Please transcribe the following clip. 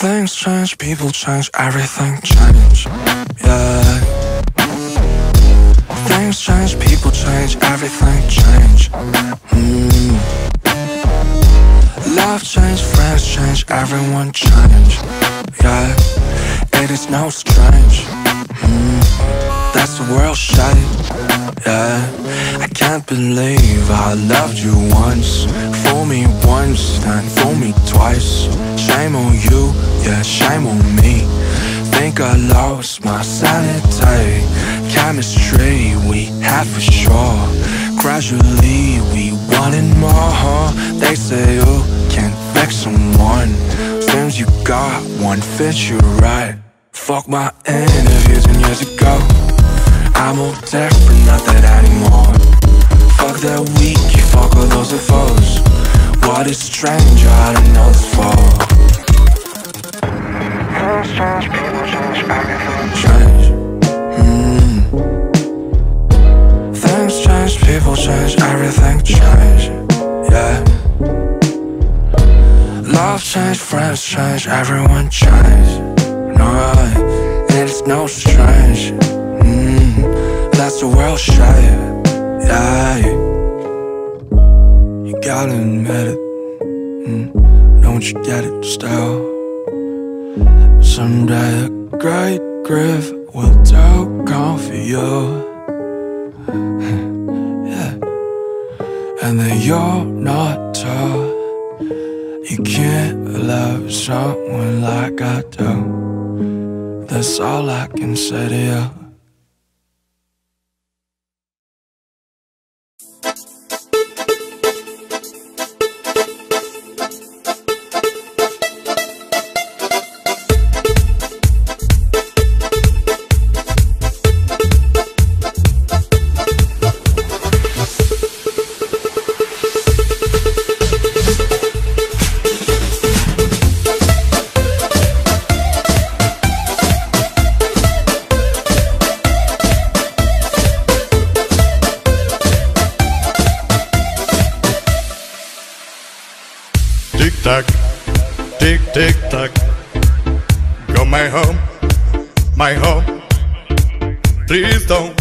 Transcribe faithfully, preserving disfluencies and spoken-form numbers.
Things change, people change, everything change. Yeah. Things change, people change, everything change. mm. Love change, friends change, everyone change. Yeah, it is no strange. mm. That's the world shape. Yeah, I can't believe I loved you once. Fool me once, then fool me twice. Shame on you, yeah, shame on me. Think I lost my sanity. Chemistry we had for sure. Gradually we wanted more. They say you can't fix someone. Seems you got one fit you right. Fuck my interviews and years ago. I'm all different, not that anymore. Fuck that weak, you fuck all those foes. What is stranger, I don't know this for. Things change, people change, everything change. mm. Things change, people change, everything change. Yeah. Love change, friends change, everyone change. No, it's no strange. mm. That's the world shape. Yeah, you gotta admit it. mm. Don't you get it still? Someday a great grief will do come for you. Yeah. And then you're not tall. You can't love someone like I do. That's all I can say to you. Tick-tock, tick-tick-tock. Go my home, my home. Please don't